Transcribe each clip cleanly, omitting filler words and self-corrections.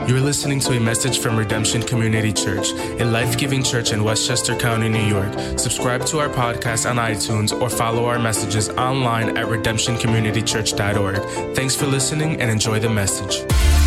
You're listening to a message from Redemption Community Church, a life-giving church in Westchester County, New York. Subscribe to our podcast on iTunes or follow our messages online at redemptioncommunitychurch.org. Thanks for listening and enjoy the message.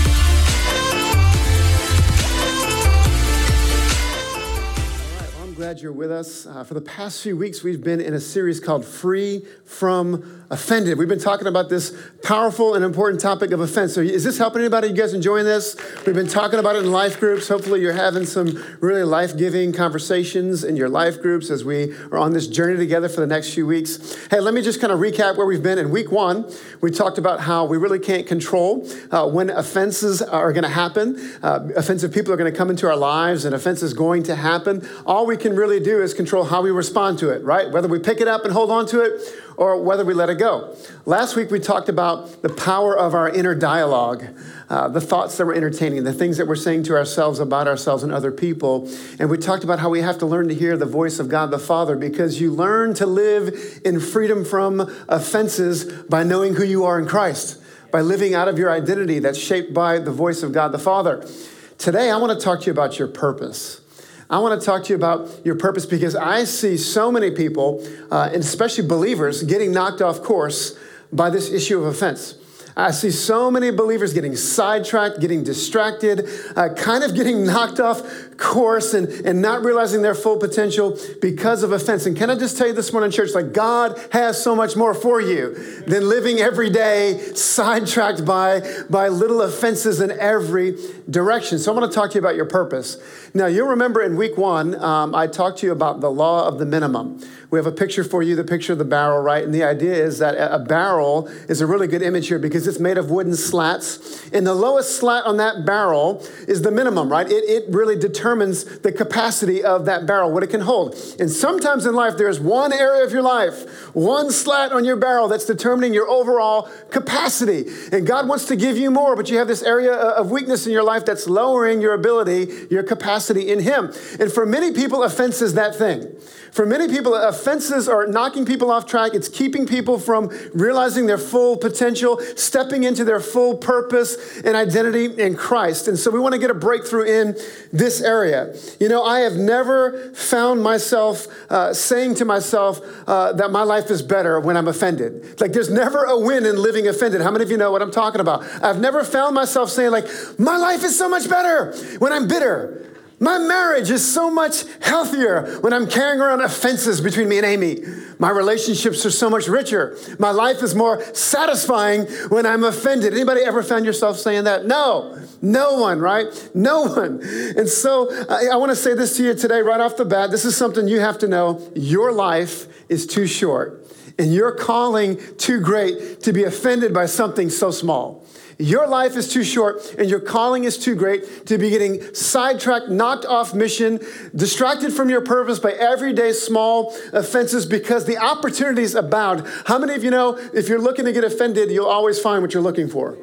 Glad you're with us. For the past few weeks, we've been in a series called Free From Offended. We've been talking about this powerful and important topic of offense. So is this helping anybody? You guys enjoying this? We've been talking about it in life groups. Hopefully you're having some really life-giving conversations in your life groups as we are on this journey together for the next few weeks. Hey, let me just kind of recap where we've been. In week 1, we talked about how we really can't control when offenses are going to happen. Offensive people are going to come into our lives and offense is going to happen. All we can really do is control how we respond to it, right? Whether we pick it up and hold on to it or whether we let it go. Last week, we talked about the power of our inner dialogue, the thoughts that we're entertaining, the things that we're saying to ourselves about ourselves and other people. And we talked about how we have to learn to hear the voice of God the Father because you learn to live in freedom from offenses by knowing who you are in Christ, by living out of your identity that's shaped by the voice of God the Father. Today, I want to talk to you about your purpose. I want to talk to you about your purpose because I see so many people, and especially believers, getting knocked off course by this issue of offense. I see so many believers getting sidetracked, getting distracted, kind of getting knocked off course and not realizing their full potential because of offense. And can I just tell you this morning, church, like God has so much more for you than living every day sidetracked by little offenses in every direction. So I'm going to talk to you about your purpose. Now, you'll remember in week 1, I talked to you about the law of the minimum. We have a picture for you, the picture of the barrel, right? And the idea is that a barrel is a really good image here because it's made of wooden slats. And the lowest slat on that barrel is the minimum, right? It really determines the capacity of that barrel, what it can hold. And sometimes in life, there's one area of your life, one slat on your barrel that's determining your overall capacity. And God wants to give you more, but you have this area of weakness in your life that's lowering your ability, your capacity in Him. And for many people, offense is that thing. For many people, offenses are knocking people off track. It's keeping people from realizing their full potential, stepping into their full purpose and identity in Christ. And so we want to get a breakthrough in this area. You know, I have never found myself saying to myself that my life is better when I'm offended. Like there's never a win in living offended. How many of you know what I'm talking about? I've never found myself saying like, my life is so much better when I'm bitter. My marriage is so much healthier when I'm carrying around offenses between me and Amy. My relationships are so much richer. My life is more satisfying when I'm offended. Anybody ever found yourself saying that? No one, right? No one. And so I want to say this to you today right off the bat. This is something you have to know. Your life is too short and your calling too great to be offended by something so small. Your life is too short and your calling is too great to be getting sidetracked, knocked off mission, distracted from your purpose by everyday small offenses because the opportunities abound. How many of you know if you're looking to get offended, you'll always find what you're looking for?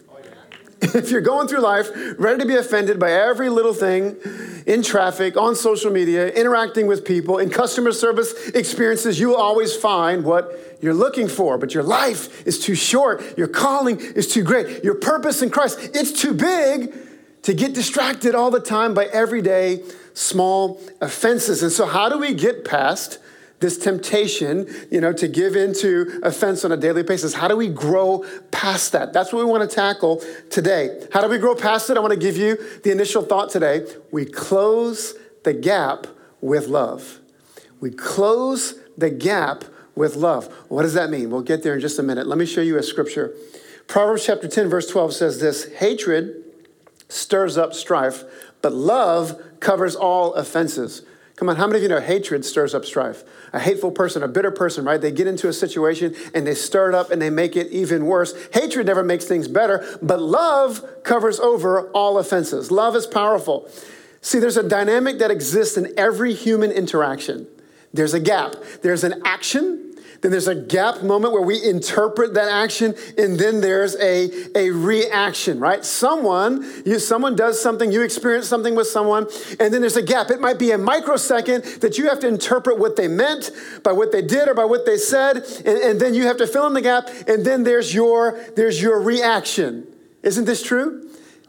If you're going through life ready to be offended by every little thing in traffic, on social media, interacting with people, in customer service experiences, you will always find what you're looking for. But your life is too short. Your calling is too great. Your purpose in Christ, it's too big to get distracted all the time by everyday small offenses. And so how do we get past this temptation, to give into offense on a daily basis? How do we grow past that? That's what we want to tackle today. How do we grow past it? I want to give you the initial thought today. We close the gap with love. We close the gap with love. What does that mean? We'll get there in just a minute. Let me show you a scripture. Proverbs chapter 10, verse 12 says this: hatred stirs up strife, but love covers all offenses. Come on, how many of you know hatred stirs up strife? A hateful person, a bitter person, right? They get into a situation and they stir it up and they make it even worse. Hatred never makes things better, but love covers over all offenses. Love is powerful. See, there's a dynamic that exists in every human interaction. There's a gap. There's an action. Then there's a gap moment where we interpret that action, and then there's a reaction, right? Someone does something, you experience something with someone, and then there's a gap. It might be a microsecond that you have to interpret what they meant by what they did or by what they said, and then you have to fill in the gap, and then there's your reaction. Isn't this true?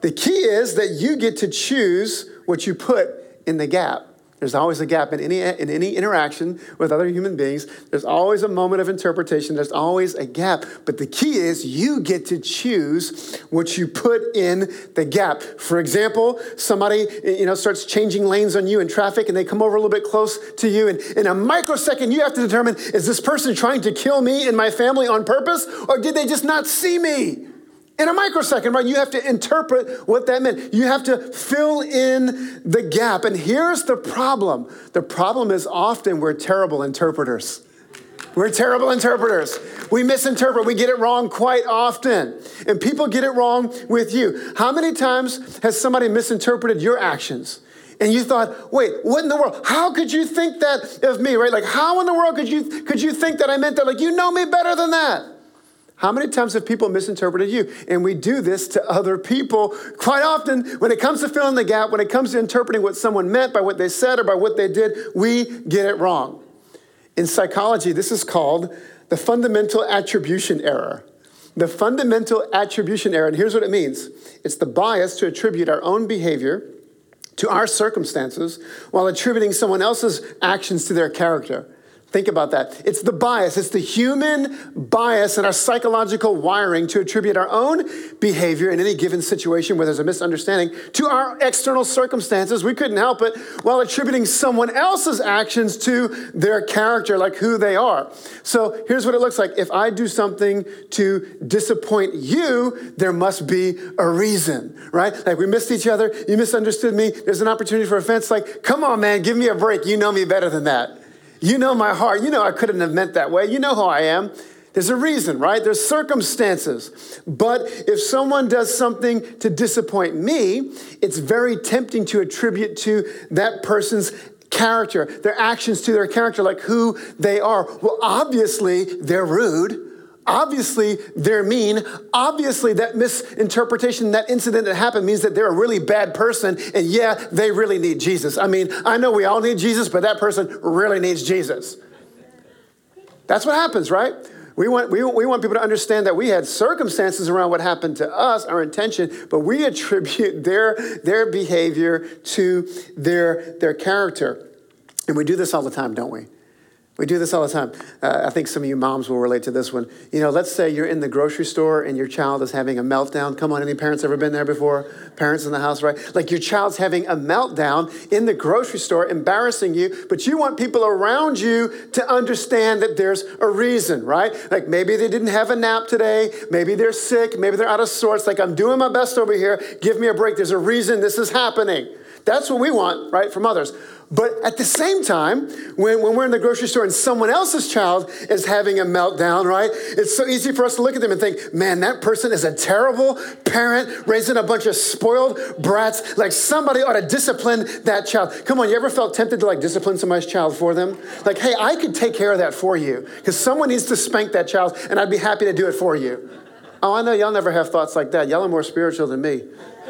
The key is that you get to choose what you put in the gap. There's always a gap in any interaction with other human beings. There's always a moment of interpretation. There's always a gap. But the key is you get to choose what you put in the gap. For example, somebody starts changing lanes on you in traffic and they come over a little bit close to you. And in a microsecond, you have to determine, is this person trying to kill me and my family on purpose? Or did they just not see me? In a microsecond, right? You have to interpret what that meant. You have to fill in the gap. And here's the problem. The problem is often we're terrible interpreters. We're terrible interpreters. We misinterpret. We get it wrong quite often. And people get it wrong with you. How many times has somebody misinterpreted your actions? And you thought, wait, what in the world? How could you think that of me, right? Like, how in the world could you think that I meant that? Like, you know me better than that. How many times have people misinterpreted you? And we do this to other people quite often. When it comes to filling the gap, when it comes to interpreting what someone meant by what they said or by what they did, we get it wrong. In psychology, this is called the fundamental attribution error. The fundamental attribution error, and here's what it means. It's the bias to attribute our own behavior to our circumstances while attributing someone else's actions to their character. Think about that. It's the bias. It's the human bias and our psychological wiring to attribute our own behavior in any given situation where there's a misunderstanding to our external circumstances. We couldn't help it while attributing someone else's actions to their character, like who they are. So here's what it looks like. If I do something to disappoint you, there must be a reason, right? Like we missed each other. You misunderstood me. There's an opportunity for offense. Like, come on, man, give me a break. You know me better than that. You know my heart. You know I couldn't have meant that way. You know who I am. There's a reason, right? There's circumstances. But if someone does something to disappoint me, it's very tempting to attribute to that person's character, their actions to their character, like who they are. Well, obviously, they're rude. Obviously, they're mean. Obviously, that misinterpretation, that incident that happened means that they're a really bad person. And yeah, they really need Jesus. I mean, I know we all need Jesus, but that person really needs Jesus. That's what happens, right? We want people to understand that we had circumstances around what happened to us, our intention, but we attribute their behavior to their character. And we do this all the time, don't we? We do this all the time. I think some of you moms will relate to this one. You know, let's say you're in the grocery store and your child is having a meltdown. Come on, any parents ever been there before? Parents in the house, right? Like your child's having a meltdown in the grocery store, embarrassing you, but you want people around you to understand that there's a reason, right? Like maybe they didn't have a nap today. Maybe they're sick. Maybe they're out of sorts. Like I'm doing my best over here. Give me a break. There's a reason this is happening. That's what we want, right, from others. But at the same time, when we're in the grocery store and someone else's child is having a meltdown, right, it's so easy for us to look at them and think, man, that person is a terrible parent raising a bunch of spoiled brats. Like somebody ought to discipline that child. Come on, you ever felt tempted to like discipline somebody's child for them? Like, hey, I could take care of that for you because someone needs to spank that child and I'd be happy to do it for you. Oh, I know y'all never have thoughts like that. Y'all are more spiritual than me.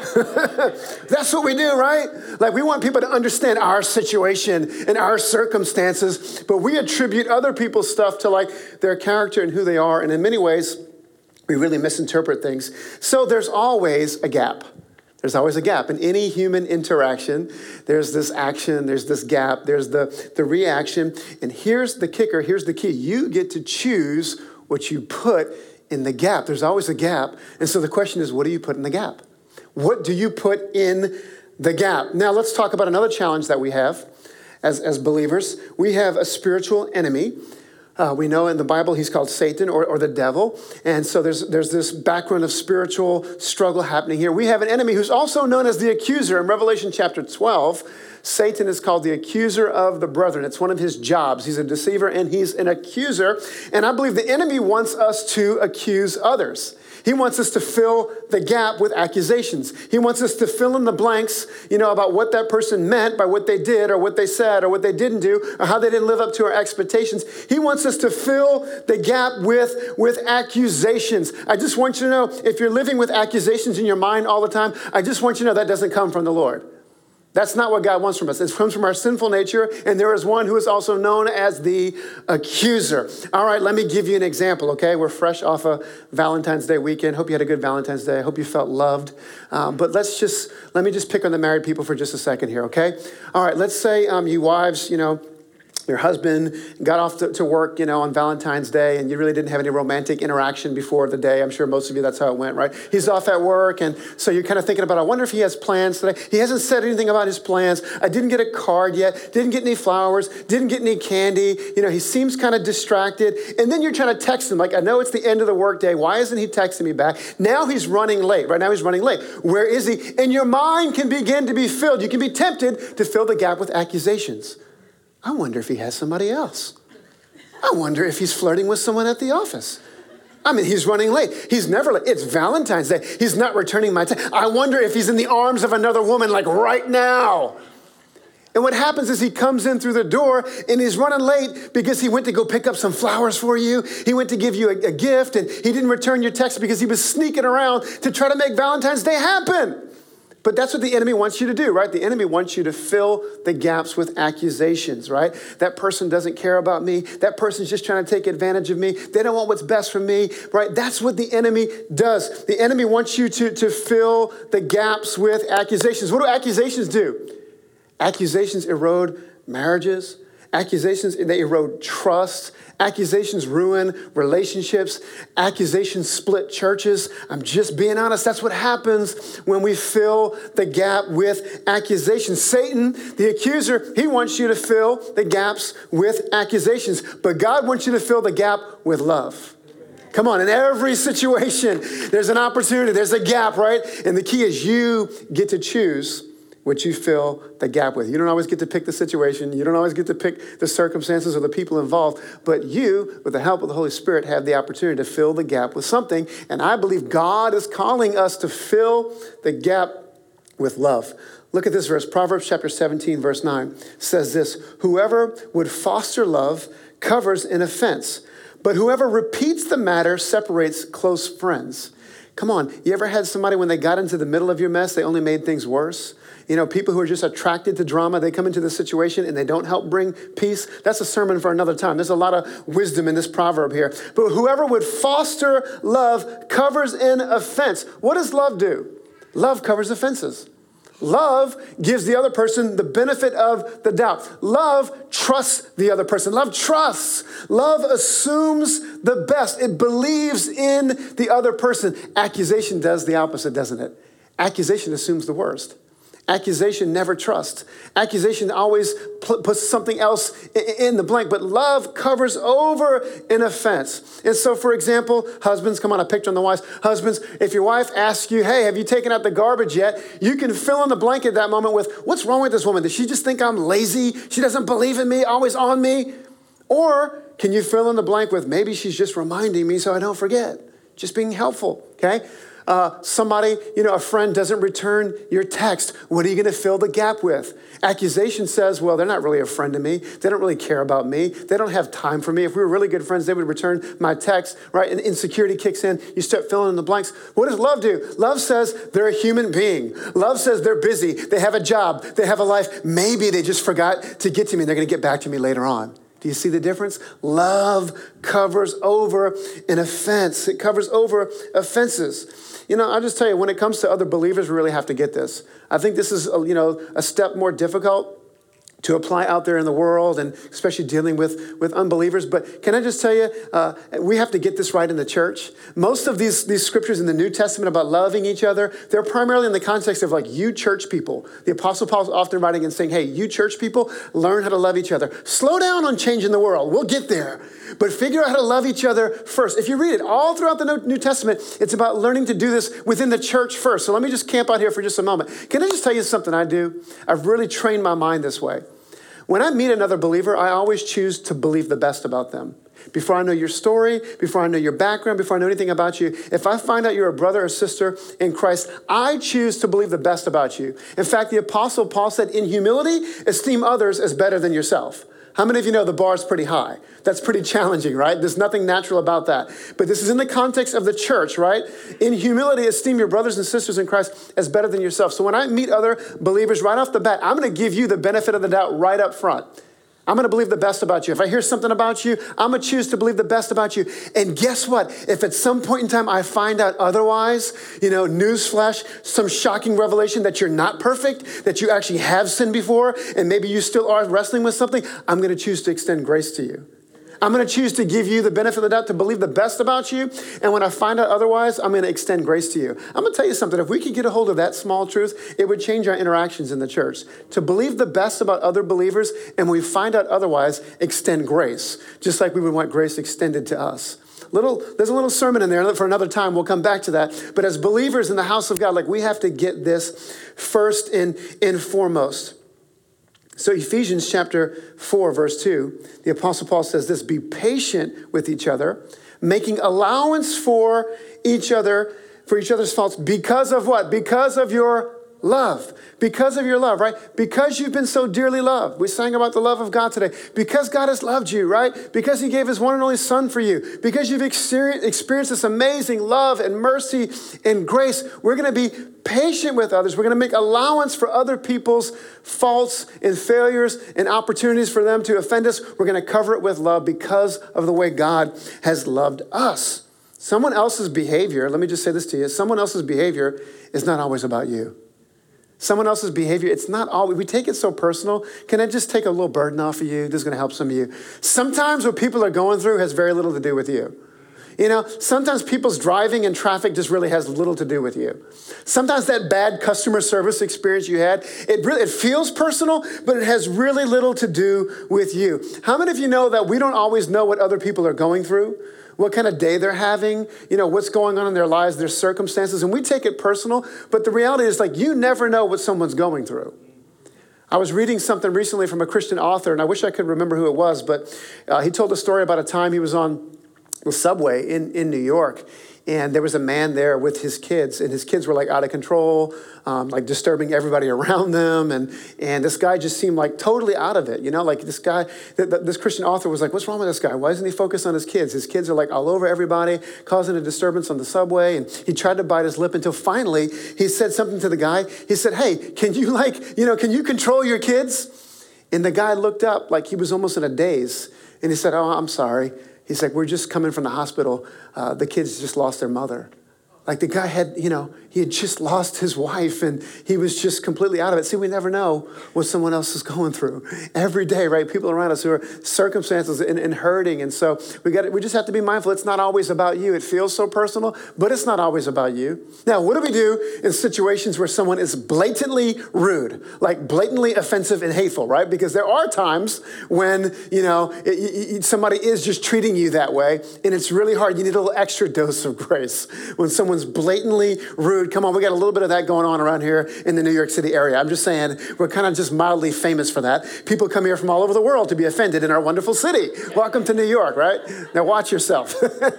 That's what we do, right? Like we want people to understand our situation and our circumstances, but we attribute other people's stuff to like their character and who they are. And in many ways, we really misinterpret things. So there's always a gap. There's always a gap. In any human interaction, there's this action, there's this gap, there's the reaction. And here's the kicker, here's the key. You get to choose what you put in the gap. There's always a gap. And so the question is, what do you put in the gap? What do you put in the gap? Now, let's talk about another challenge that we have as believers. We have a spiritual enemy. We know in the Bible he's called Satan or the devil. And so there's this background of spiritual struggle happening here. We have an enemy who's also known as the accuser. In Revelation chapter 12, Satan is called the accuser of the brethren. It's one of his jobs. He's a deceiver and he's an accuser. And I believe the enemy wants us to accuse others. He wants us to fill the gap with accusations. He wants us to fill in the blanks, about what that person meant by what they did or what they said or what they didn't do or how they didn't live up to our expectations. He wants us to fill the gap with accusations. I just want you to know, if you're living with accusations in your mind all the time, I just want you to know that doesn't come from the Lord. That's not what God wants from us. It comes from our sinful nature, and there is one who is also known as the accuser. All right, let me give you an example, okay? We're fresh off a Valentine's Day weekend. Hope you had a good Valentine's Day. I hope you felt loved. But let me just pick on the married people for just a second here, okay? All right, let's say you wives, your husband got off to work, on Valentine's Day, and you really didn't have any romantic interaction before the day. I'm sure most of you, that's how it went, right? He's off at work, and so you're kind of thinking about, I wonder if he has plans today. He hasn't said anything about his plans. I didn't get a card yet, didn't get any flowers, didn't get any candy. He seems kind of distracted. And then you're trying to text him, like, I know it's the end of the workday. Why isn't he texting me back? Now he's running late. Right now he's running late. Where is he? And your mind can begin to be filled. You can be tempted to fill the gap with accusations. I wonder if he has somebody else. I wonder if he's flirting with someone at the office. He's running late. He's never late. It's Valentine's Day. He's not returning my text. I wonder if he's in the arms of another woman, like right now. And what happens is he comes in through the door and he's running late because he went to go pick up some flowers for you. He went to give you a gift, and he didn't return your text because he was sneaking around to try to make Valentine's Day happen. But that's what the enemy wants you to do, right? The enemy wants you to fill the gaps with accusations, right? That person doesn't care about me. That person's just trying to take advantage of me. They don't want what's best for me, right? That's what the enemy does. The enemy wants you to fill the gaps with accusations. What do accusations do? Accusations erode marriages. Accusations, they erode trust. Accusations ruin relationships. Accusations split churches. I'm just being honest. That's what happens when we fill the gap with accusations. Satan, the accuser, he wants you to fill the gaps with accusations. But God wants you to fill the gap with love. Come on, in every situation, there's an opportunity. There's a gap, right? And the key is you get to choose what you fill the gap with. You don't always get to pick the situation. You don't always get to pick the circumstances or the people involved. But you, with the help of the Holy Spirit, have the opportunity to fill the gap with something. And I believe God is calling us to fill the gap with love. Look at this verse. Proverbs chapter 17, verse 9 says this: whoever would foster love covers an offense, but whoever repeats the matter separates close friends. Come on, you ever had somebody when they got into the middle of your mess, they only made things worse? People who are just attracted to drama, they come into the situation and they don't help bring peace. That's a sermon for another time. There's a lot of wisdom in this proverb here. But whoever would foster love covers an offense. What does love do? Love covers offenses. Love gives the other person the benefit of the doubt. Love trusts the other person. Love trusts. Love assumes the best. It believes in the other person. Accusation does the opposite, doesn't it? Accusation assumes the worst. Accusation never trusts. Accusation always puts something else in the blank, but love covers over an offense. And so, for example, husbands, come on, I picked on the wives. Husbands, if your wife asks you, hey, have you taken out the garbage yet? You can fill in the blank at that moment with, what's wrong with this woman? Does she just think I'm lazy? She doesn't believe in me, always on me? Or can you fill in the blank with, maybe she's just reminding me so I don't forget? Just being helpful, okay? Somebody, a friend doesn't return your text. What are you going to fill the gap with? Accusation says, well, they're not really a friend to me. They don't really care about me. They don't have time for me. If we were really good friends, they would return my text, right? And insecurity kicks in. You start filling in the blanks. What does love do? Love says they're a human being. Love says they're busy. They have a job. They have a life. Maybe they just forgot to get to me. They're going to get back to me later on. Do you see the difference? Love covers over an offense. It covers over offenses. I'll just tell you, when it comes to other believers, we really have to get this. I think this is, a step more difficult to apply out there in the world, and especially dealing with unbelievers. But can I just tell you, we have to get this right in the church. Most of these scriptures in the New Testament about loving each other, they're primarily in the context of like you church people. The Apostle Paul's often writing and saying, hey, you church people, learn how to love each other. Slow down on changing the world. We'll get there. But figure out how to love each other first. If you read it all throughout the New Testament, it's about learning to do this within the church first. So let me just camp out here for just a moment. Can I just tell you something I do? I've really trained my mind this way. When I meet another believer, I always choose to believe the best about them. Before I know your story, before I know your background, before I know anything about you, if I find out you're a brother or sister in Christ, I choose to believe the best about you. In fact, the Apostle Paul said, in humility, esteem others as better than yourself. How many of you know the bar's pretty high? That's pretty challenging, right? There's nothing natural about that. But this is in the context of the church, right? In humility, esteem your brothers and sisters in Christ as better than yourself. So when I meet other believers right off the bat, I'm going to give you the benefit of the doubt right up front. I'm going to believe the best about you. If I hear something about you, I'm going to choose to believe the best about you. And guess what? If at some point in time I find out otherwise, newsflash, some shocking revelation that you're not perfect, that you actually have sinned before, and maybe you still are wrestling with something, I'm going to choose to extend grace to you. I'm going to choose to give you the benefit of the doubt to believe the best about you. And when I find out otherwise, I'm going to extend grace to you. I'm going to tell you something. If we could get a hold of that small truth, it would change our interactions in the church. To believe the best about other believers, and when we find out otherwise, extend grace, just like we would want grace extended to us. There's a little sermon in there for another time. We'll come back to that. But as believers in the house of God, we have to get this first and foremost. So Ephesians chapter 4, verse 2, the Apostle Paul says this: be patient with each other, making allowance for each other's faults. Because of what? Because of your love. Because of your love, right? Because you've been so dearly loved. We sang about the love of God today. Because God has loved you, right? Because he gave his one and only son for you. Because you've experienced this amazing love and mercy and grace, we're going to be patient with others. We're going to make allowance for other people's faults and failures and opportunities for them to offend us. We're going to cover it with love because of the way God has loved us. Someone else's behavior, let me just say this to you, someone else's behavior is not always about you. Someone else's behavior, it's not always, we take it so personal. Can I just take a little burden off of you? This is going to help some of you. Sometimes what people are going through has very little to do with you. Sometimes people's driving and traffic just really has little to do with you. Sometimes that bad customer service experience you had, it feels personal, but it has really little to do with you. How many of you know that we don't always know what other people are going through? What kind of day they're having, what's going on in their lives, their circumstances, and we take it personal, but the reality is you never know what someone's going through. I was reading something recently from a Christian author, and I wish I could remember who it was, but he told a story about a time he was on the subway in New York, and there was a man there with his kids, and his kids were out of control, disturbing everybody around them, and this guy just seemed totally out of it, this guy, this Christian author was what's wrong with this guy? Why doesn't he focus on his kids? His kids are all over everybody, causing a disturbance on the subway, and he tried to bite his lip until finally he said something to the guy. He said, hey, can you control your kids? And the guy looked up he was almost in a daze, and he said, oh, I'm sorry. He's like, we're just coming from the hospital. The kids just lost their mother. The guy had, he had just lost his wife and he was just completely out of it. See, we never know what someone else is going through. Every day, right? People around us who are circumstances and hurting. And so we just have to be mindful. It's not always about you. It feels so personal, but it's not always about you. Now, what do we do in situations where someone is blatantly rude, blatantly offensive and hateful, right? Because there are times when, somebody is just treating you that way and it's really hard. You need a little extra dose of grace when someone's blatantly rude. Come on, we got a little bit of that going on around here in the New York City area. I'm just saying, we're kind of just mildly famous for that. People come here from all over the world to be offended in our wonderful city. Welcome to New York, right? Now watch yourself.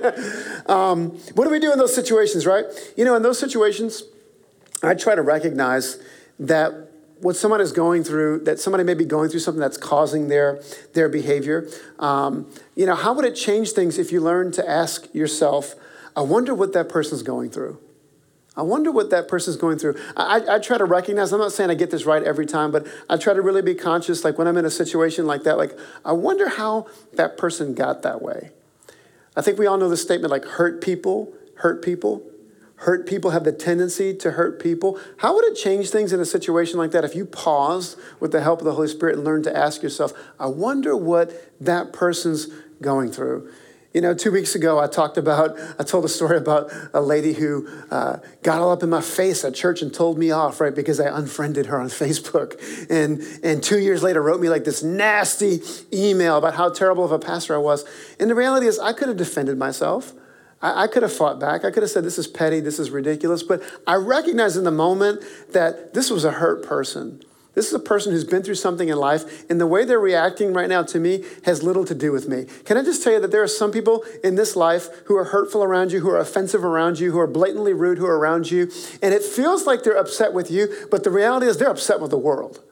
What do we do in those situations, right? In those situations, I try to recognize that what someone is going through, that somebody may be going through something that's causing their behavior. How would it change things if you learn to ask yourself, I wonder what that person's going through. I wonder what that person's going through. I try to recognize, I'm not saying I get this right every time, but I try to really be conscious, when I'm in a situation like that, I wonder how that person got that way. I think we all know the statement, hurt people hurt people. Hurt people have the tendency to hurt people. How would it change things in a situation like that if you paused with the help of the Holy Spirit and learned to ask yourself, I wonder what that person's going through? 2 weeks ago, I told a story about a lady who got all up in my face at church and told me off, right, because I unfriended her on Facebook. And 2 years later wrote me this nasty email about how terrible of a pastor I was. And the reality is I could have defended myself. I could have fought back. I could have said, this is petty, this is ridiculous. But I recognized in the moment that this was a hurt person. This is a person who's been through something in life, and the way they're reacting right now to me has little to do with me. Can I just tell you that there are some people in this life who are hurtful around you, who are offensive around you, who are blatantly rude, who are around you, and it feels like they're upset with you, but the reality is they're upset with the world.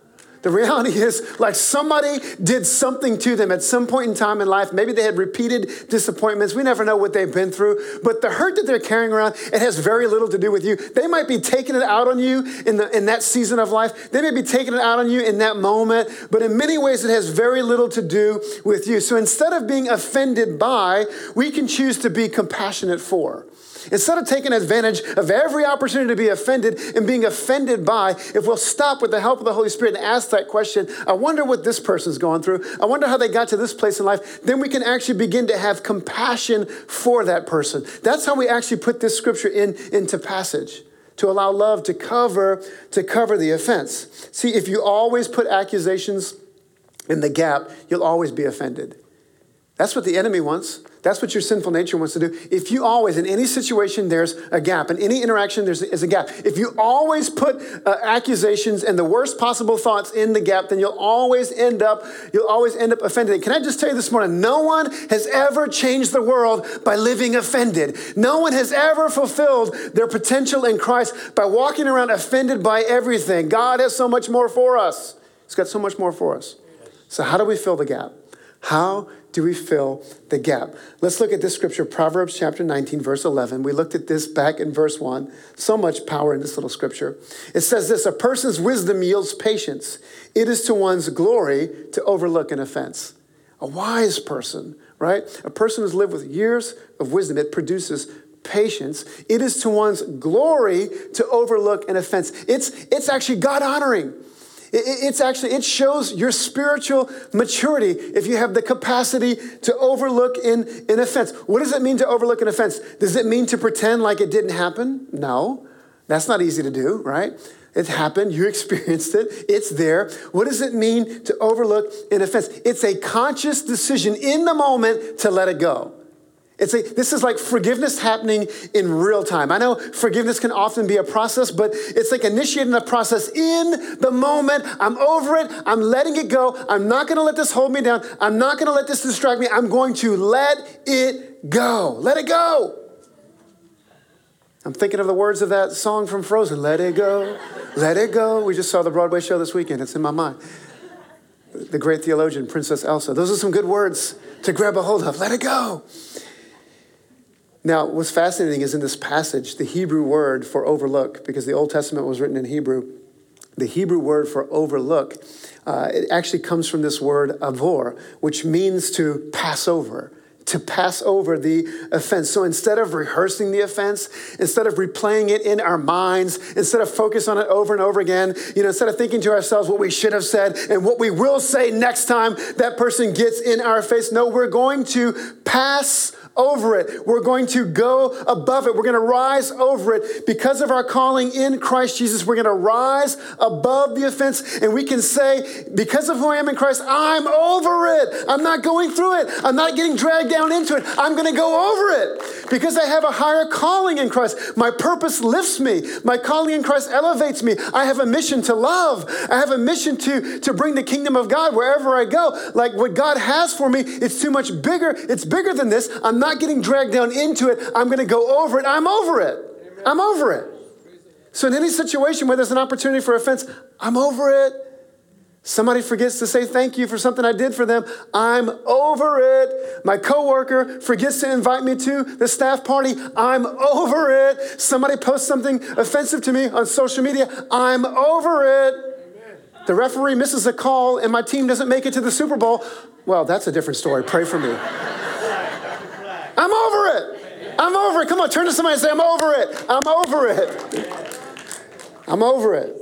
The reality is, like, somebody did something to them at some point in time in life. Maybe they had repeated disappointments. We never know what they've been through. But the hurt that they're carrying around, it has very little to do with you. They might be taking it out on you in that season of life. They may be taking it out on you in that moment. But in many ways, it has very little to do with you. So instead of being offended by, we can choose to be compassionate for. Instead of taking advantage of every opportunity to be offended and being offended by, if we'll stop with the help of the Holy Spirit and ask that question, I wonder what this person's going through. I wonder how they got to this place in life. Then we can actually begin to have compassion for that person. That's how we actually put this scripture into passage, to allow love to cover the offense. See, if you always put accusations in the gap, you'll always be offended. That's what the enemy wants. That's what your sinful nature wants to do. If you always, in any situation, there's a gap. In any interaction, there's a gap. If you always put accusations and the worst possible thoughts in the gap, then you'll always end up offended. Can I just tell you this morning, no one has ever changed the world by living offended. No one has ever fulfilled their potential in Christ by walking around offended by everything. God has so much more for us. He's got so much more for us. So how do we fill the gap? How do we fill the gap? Let's look at this scripture, Proverbs chapter 19, verse 11. We looked at this back in verse 1. So much power in this little scripture. It says this, a person's wisdom yields patience. It is to one's glory to overlook an offense. A wise person, right? A person who's lived with years of wisdom, it produces patience. It is to one's glory to overlook an offense. It's actually God honoring. It shows your spiritual maturity if you have the capacity to overlook an offense. What does it mean to overlook an offense? Does it mean to pretend like it didn't happen? No, that's not easy to do, right? It happened. You experienced it. It's there. What does it mean to overlook an offense? It's a conscious decision in the moment to let it go. This is like forgiveness happening in real time. I know forgiveness can often be a process, but it's like initiating a process in the moment. I'm over it. I'm letting it go. I'm not going to let this hold me down. I'm not going to let this distract me. I'm going to let it go. Let it go. I'm thinking of the words of that song from Frozen. Let it go. Let it go. We just saw the Broadway show this weekend. It's in my mind. The great theologian, Princess Elsa. Those are some good words to grab a hold of. Let it go. Now, what's fascinating is in this passage, the Hebrew word for overlook, because the Old Testament was written in Hebrew, the Hebrew word for overlook, it actually comes from this word avor, which means to pass over the offense. So instead of rehearsing the offense, instead of replaying it in our minds, instead of focus on it over and over again, instead of thinking to ourselves what we should have said and what we will say next time that person gets in our face, no, we're going to pass over it. We're going to go above it. We're going to rise over it. Because of our calling in Christ Jesus, we're going to rise above the offense. And we can say, because of who I am in Christ, I'm over it. I'm not going through it. I'm not getting dragged down into it. I'm going to go over it. Because I have a higher calling in Christ. My purpose lifts me. My calling in Christ elevates me. I have a mission to love. I have a mission to bring the kingdom of God wherever I go. Like what God has for me, it's too much bigger. It's bigger than this. I'm not getting dragged down into it. I'm going to go over it. I'm over it. Amen. I'm over it. So in any situation where there's an opportunity for offense, I'm over it. Somebody forgets to say thank you for something I did for them. I'm over it. My coworker forgets to invite me to the staff party. I'm over it. Somebody posts something offensive to me on social media. I'm over it. Amen. The referee misses a call and my team doesn't make it to the Super Bowl. Well, that's a different story. Pray for me. I'm over it. I'm over it. Come on, turn to somebody and say, I'm over it. I'm over it. I'm over it.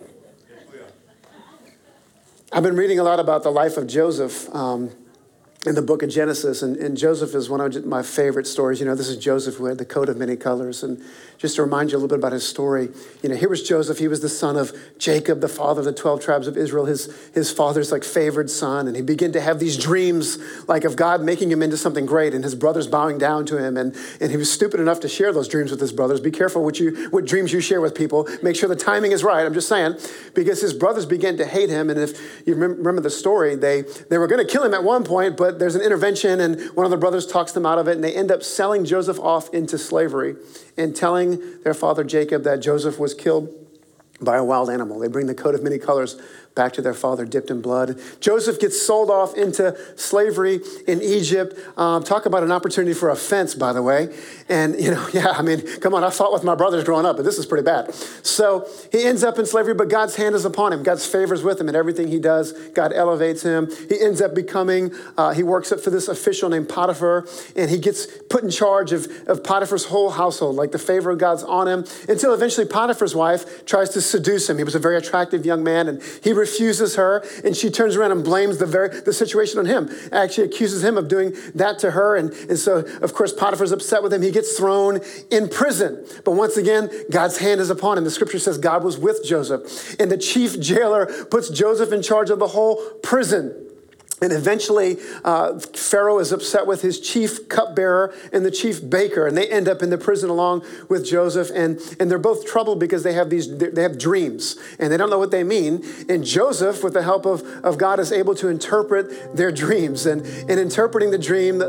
I've been reading a lot about the life of Joseph in the book of Genesis. And Joseph is one of my favorite stories. This is Joseph who had the coat of many colors. And just to remind you a little bit about his story, here was Joseph. He was the son of Jacob, the father of the 12 tribes of Israel, his father's favored son. And he began to have these dreams of God making him into something great and his brothers bowing down to him. And he was stupid enough to share those dreams with his brothers. Be careful what dreams you share with people. Make sure the timing is right. I'm just saying, because his brothers began to hate him. And if you remember the story, they were going to kill him at one point, but there's an intervention and one of the brothers talks them out of it. And they end up selling Joseph off into slavery and telling their father Jacob that Joseph was killed by a wild animal. They bring the coat of many colors back to their father, dipped in blood. Joseph gets sold off into slavery in Egypt. Talk about an opportunity for offense, by the way. And, come on, I fought with my brothers growing up, but this is pretty bad. So he ends up in slavery, but God's hand is upon him. God's favor is with him in everything he does. God elevates him. He ends up becoming, he works up for this official named Potiphar, and he gets put in charge of Potiphar's whole household, like the favor of God's on him, until eventually Potiphar's wife tries to seduce him. He was a very attractive young man, and he refuses her, and she turns around and blames the situation on him. Actually accuses him of doing that to her, and so, of course, Potiphar's upset with him. He gets thrown in prison. But once again, God's hand is upon him. The scripture says God was with Joseph, and the chief jailer puts Joseph in charge of the whole prison. And eventually, Pharaoh is upset with his chief cupbearer and the chief baker, and they end up in the prison along with Joseph. And they're both troubled because they have dreams, and they don't know what they mean. And Joseph, with the help of God, is able to interpret their dreams. And in interpreting the dream,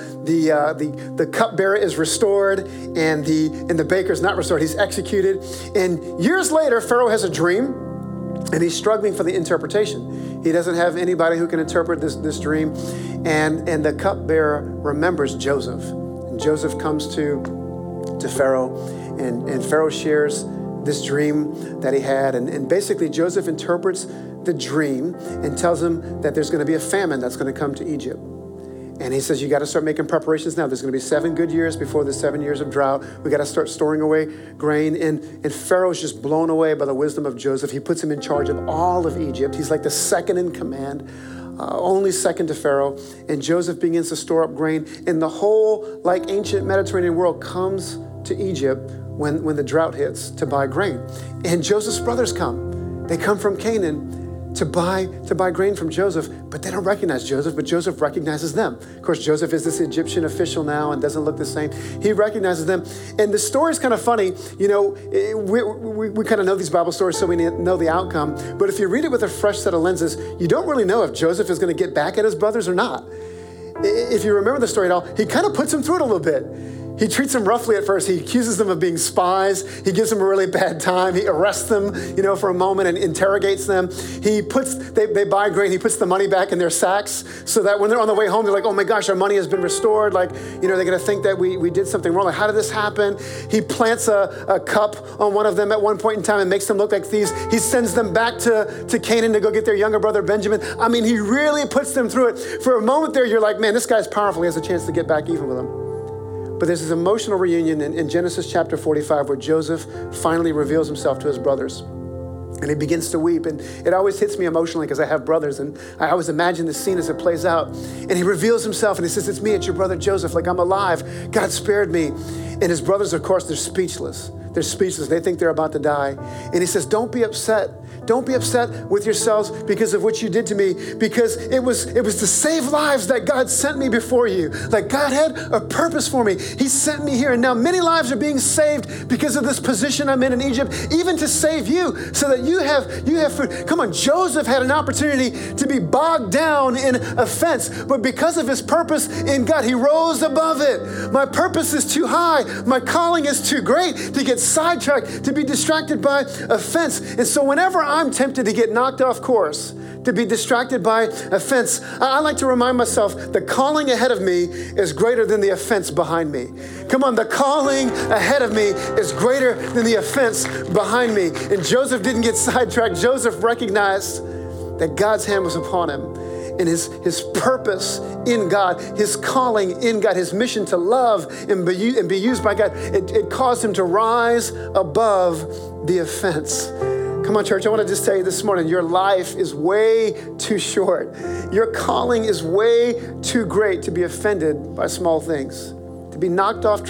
the cupbearer is restored, and the baker is not restored. He's executed. And years later, Pharaoh has a dream, and he's struggling for the interpretation. He doesn't have anybody who can interpret this dream. And the cupbearer remembers Joseph. And Joseph comes to Pharaoh, and Pharaoh shares this dream that he had. And basically, Joseph interprets the dream and tells him that there's going to be a famine that's going to come to Egypt. And he says, you got to start making preparations now. There's going to be 7 good years before the 7 years of drought. We got to start storing away grain. And Pharaoh's just blown away by the wisdom of Joseph. He puts him in charge of all of Egypt. He's like the second in command, only second to Pharaoh. And Joseph begins to store up grain. And the whole ancient Mediterranean world comes to Egypt when the drought hits to buy grain. And Joseph's brothers come. They come from Canaan to buy grain from Joseph, but they don't recognize Joseph, but Joseph recognizes them. Of course, Joseph is this Egyptian official now and doesn't look the same. He recognizes them. And the story's kind of funny. We kind of know these Bible stories, so we know the outcome. But if you read it with a fresh set of lenses, you don't really know if Joseph is going to get back at his brothers or not. If you remember the story at all, he kind of puts them through it a little bit. He treats them roughly at first. He accuses them of being spies. He gives them a really bad time. He arrests them, for a moment and interrogates them. They buy grain. He puts the money back in their sacks so that when they're on the way home, they're like, oh my gosh, our money has been restored. They're going to think that we did something wrong. How did this happen? He plants a cup on one of them at one point in time and makes them look like thieves. He sends them back to Canaan to go get their younger brother, Benjamin. He really puts them through it. For a moment there, you're like, man, this guy's powerful. He has a chance to get back even with them. But there's this emotional reunion in Genesis chapter 45 where Joseph finally reveals himself to his brothers. And he begins to weep. And it always hits me emotionally because I have brothers. And I always imagine the scene as it plays out. And he reveals himself and he says, it's me, it's your brother Joseph. I'm alive. God spared me. And his brothers, of course, they're speechless. They're speechless. They think they're about to die. And he says, don't be upset. Don't be upset with yourselves because of what you did to me, because it was to save lives that God sent me before you. God had a purpose for me. He sent me here, and now many lives are being saved because of this position I'm in Egypt, even to save you so that you have food. Come on, Joseph had an opportunity to be bogged down in offense, but because of his purpose in God, he rose above it. My purpose is too high. My calling is too great to get sidetracked, to be distracted by offense. And so whenever I'm tempted to get knocked off course, to be distracted by offense, I like to remind myself the calling ahead of me is greater than the offense behind me. Come on, the calling ahead of me is greater than the offense behind me. And Joseph didn't get sidetracked. Joseph recognized that God's hand was upon him. And his purpose in God, his calling in God, his mission to love and be used by God, it caused him to rise above the offense. Come on, church, I want to just tell you this morning, your life is way too short. Your calling is way too great to be offended by small things, to be knocked off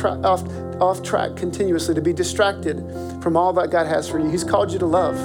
track continuously, to be distracted from all that God has for you. He's called you to love.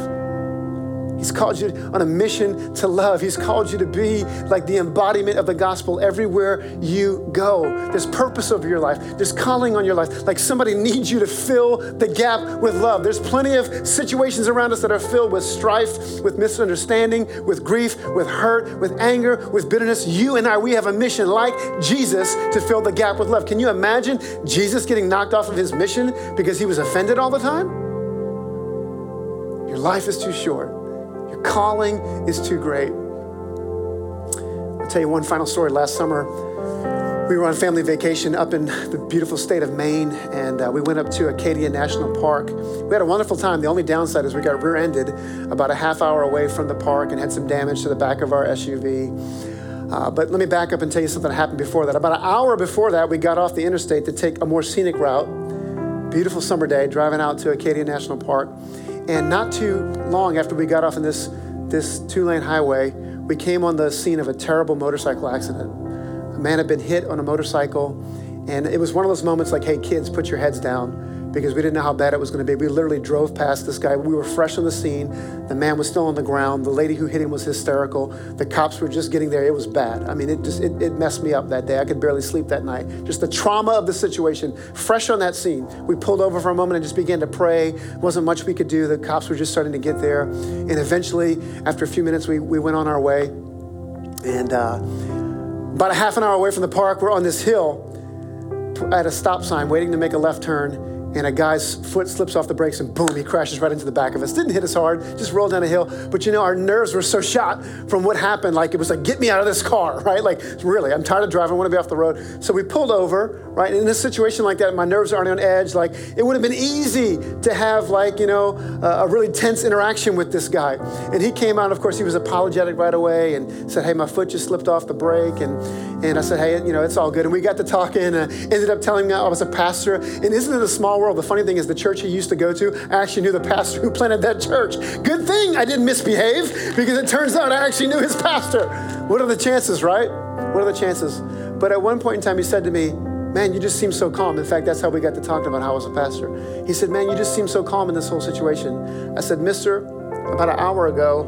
He's called you on a mission to love. He's called you to be like the embodiment of the gospel everywhere you go. There's purpose over your life. There's calling on your life. Like somebody needs you to fill the gap with love. There's plenty of situations around us that are filled with strife, with misunderstanding, with grief, with hurt, with anger, with bitterness. You and I, we have a mission like Jesus to fill the gap with love. Can you imagine Jesus getting knocked off of his mission because he was offended all the time? Your life is too short. Your calling is too great. I'll tell you one final story. Last summer, we were on family vacation up in the beautiful state of Maine, and we went up to Acadia National Park. We had a wonderful time. The only downside is we got rear-ended about a half hour away from the park and had some damage to the back of our SUV. But let me back up and tell you something that happened before that. About an hour before that, we got off the interstate to take a more scenic route. Beautiful summer day, driving out to Acadia National Park. And not too long after we got off in this 2-lane highway, we came on the scene of a terrible motorcycle accident. A man had been hit on a motorcycle, and it was one of those moments like, hey, kids, put your heads down, because we didn't know how bad it was going to be. We literally drove past this guy. We were fresh on the scene. The man was still on the ground. The lady who hit him was hysterical. The cops were just getting there. It was bad. I mean, it messed me up that day. I could barely sleep that night. Just the trauma of the situation, fresh on that scene. We pulled over for a moment and just began to pray. Wasn't much we could do. The cops were just starting to get there. And eventually, after a few minutes, we went on our way. And about a half an hour away from the park, we're on this hill at a stop sign waiting to make a left turn, and a guy's foot slips off the brakes and boom, he crashes right into the back of us. Didn't hit us hard, just rolled down a hill. But you know, our nerves were so shot from what happened. Like, it was like, get me out of this car, right? Like, really, I'm tired of driving, I want to be off the road. So we pulled over, right? And in a situation like that, my nerves are already on edge. Like, it would have been easy to have, like, you know, a really tense interaction with this guy. And he came out, of course, he was apologetic right away and said, hey, my foot just slipped off the brake. And I said, hey, you know, it's all good. And we got to talking, and ended up telling him I was a pastor. And isn't it a small world? The funny thing is, the church he used to go to, I actually knew the pastor who planted that church. Good thing I didn't misbehave, because it turns out I actually knew his pastor. What are the chances, right? What are the chances? But at one point in time, he said to me, man, you just seem so calm. In fact, that's how we got to talking about how I was a pastor. He said, man, you just seem so calm in this whole situation. I said, mister, about an hour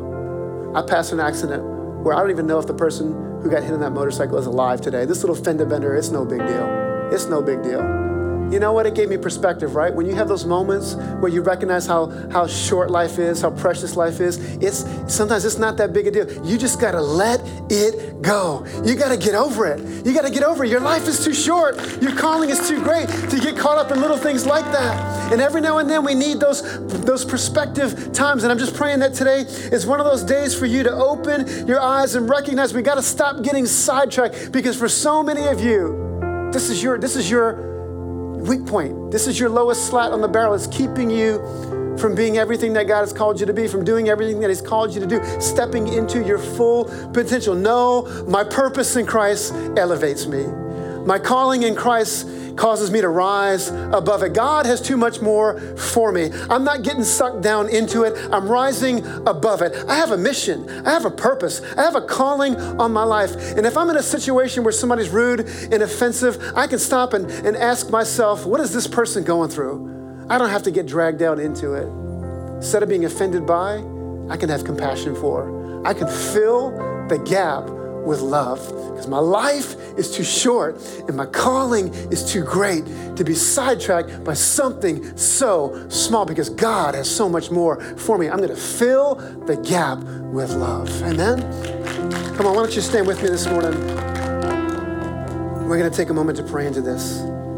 ago, I passed an accident where I don't even know if the person who got hit on that motorcycle is alive today. This little fender bender, it's no big deal. It's no big deal. You know what? It gave me perspective, right? When you have those moments where you recognize how short life is, how precious life is, sometimes it's not that big a deal. You just got to let it go. You got to get over it. You got to get over it. Your life is too short. Your calling is too great to get caught up in little things like that. And every now and then we need those perspective times. And I'm just praying that today is one of those days for you to open your eyes and recognize we got to stop getting sidetracked, because for so many of you, this is your weak point. This is your lowest slat on the barrel. It's keeping you from being everything that God has called you to be, from doing everything that He's called you to do, stepping into your full potential. No, my purpose in Christ elevates me. My calling in Christ causes me to rise above it. God has too much more for me. I'm not getting sucked down into it. I'm rising above it. I have a mission. I have a purpose. I have a calling on my life. And if I'm in a situation where somebody's rude and offensive, I can stop and ask myself, what is this person going through? I don't have to get dragged down into it. Instead of being offended by, I can have compassion for. I can fill the gap with love, because my life is too short and my calling is too great to be sidetracked by something so small, because God has so much more for me. I'm going to fill the gap with love. Amen? Come on, why don't you stand with me this morning? We're going to take a moment to pray into this.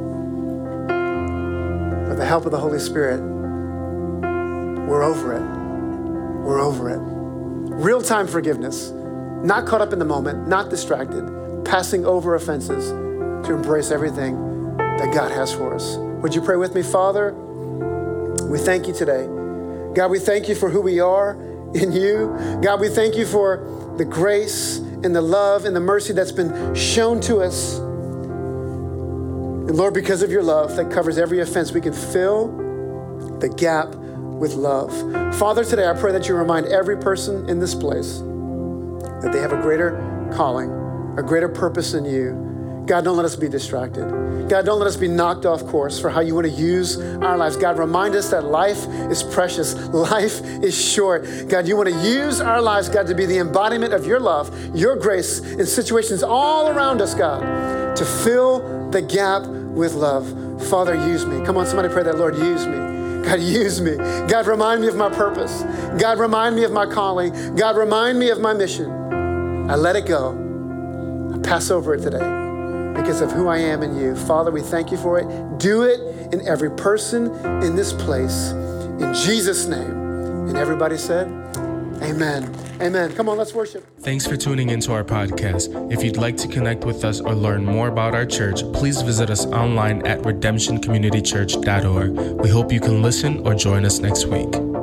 With the help of the Holy Spirit, we're over it. We're over it. Real-time forgiveness. Not caught up in the moment, not distracted, passing over offenses to embrace everything that God has for us. Would you pray with me? Father, we thank you today. God, we thank you for who we are in you. God, we thank you for the grace and the love and the mercy that's been shown to us. And Lord, because of your love that covers every offense, we can fill the gap with love. Father, today I pray that you remind every person in this place that they have a greater calling, a greater purpose in you. God, don't let us be distracted. God, don't let us be knocked off course for how you want to use our lives. God, remind us that life is precious. Life is short. God, you want to use our lives, God, to be the embodiment of your love, your grace in situations all around us, God, to fill the gap with love. Father, use me. Come on, somebody pray that, Lord, use me. God, use me. God, remind me of my purpose. God, remind me of my calling. God, remind me of my mission. I let it go. I pass over it today because of who I am in you. Father, we thank you for it. Do it in every person in this place. In Jesus' name, And everybody said, amen. Amen. Come on, let's worship. Thanks for tuning into our podcast. If you'd like to connect with us or learn more about our church, please visit us online at redemptioncommunitychurch.org. We hope you can listen or join us next week.